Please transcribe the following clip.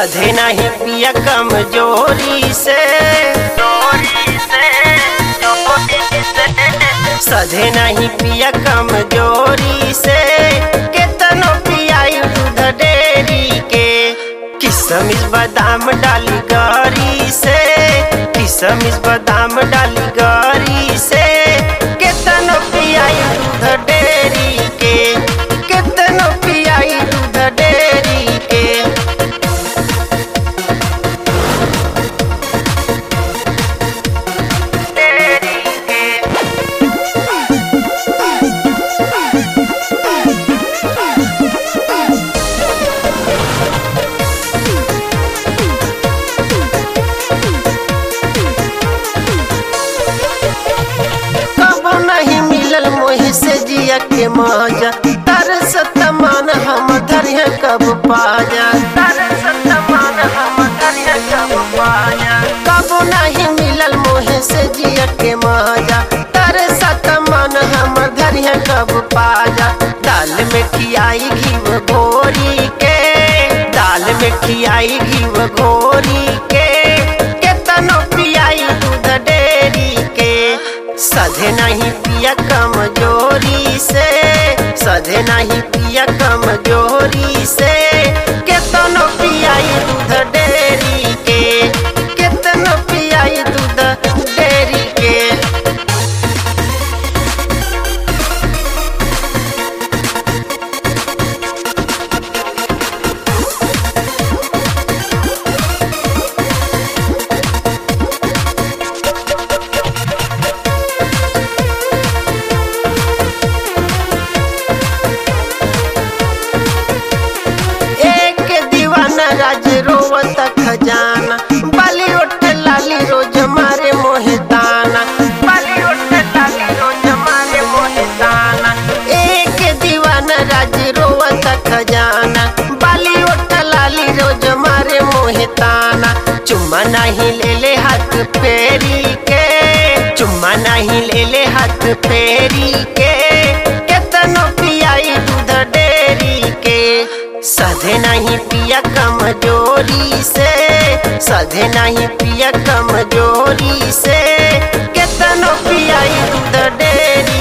सधे नहीं पिया कमजोरी से, सधे नहीं पिया कमजोरी से, केतनो पियाई दूध डेरी के। किशमिश बादाम डाली गरी से, किशमिश बादाम डाली गरी से, केतनो पियाई दूध डेरी के, केतनो पियाई दूध डेरी के। से जिया के मजा तरसत मन हम धरिया कब पाजा, तरसत मन हम धरिया कब पाजा। कबो नहीं मिलल मोहे से जिया के मजा तरसत मन हम धरिया कब पाजा। दाल में खियाई घीव घोरी के, दाल में खियाई घीव घोरी के, केतनो पियाई दूध डेरी के। सधे नहीं पिया कमजोरी से, सधे नहीं पिया कमजोरी से, केतनो पियाई दूध डेरी के, केतनो पियाई दूध डेरी के। राज रोवत खजाना, बाली उठ लाली रोज मारे मोहे दाना, बाली उठ लाली रोज मारे मोहे दाना। एक दीवाना राज रोवत खजाना, बाली उठ लाली रोज मारे मोहे ताना। चुम्मा नहीं ले ले हाथ फेरी के, चुम्मा नहीं ले ले हाथ फेरी के, केतनो पियाई दूध डेरी के। सधे नहीं पिया कमजोरी से, सधे नहीं पिया कमजोरी से, केतनो पियाई दूध डेरी